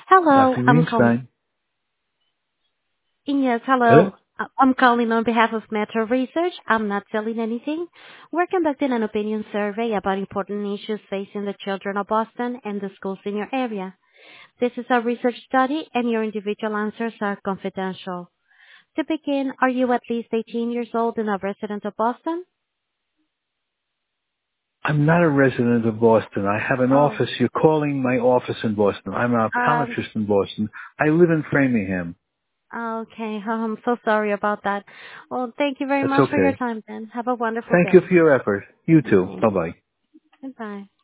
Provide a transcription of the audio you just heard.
Hello, Dr. I'm calling. Greenstein. Yes, Hello? hello. I'm calling on behalf of Metro Research. I'm not selling anything. We're conducting an opinion survey about important issues facing the children of Boston and the schools in your area. This is a research study and your individual answers are confidential. To begin, are you at least 18 years old and a resident of Boston? I'm not a resident of Boston. I have an Oh, office. You're calling my office in Boston. I'm an um, optometrist in Boston. I live in Framingham. okay. I'm so sorry about that. Well, thank you very That's much for your okay. time then. Have a wonderful Thank you day. for your effort. You too. Thanks. Bye-bye. Goodbye.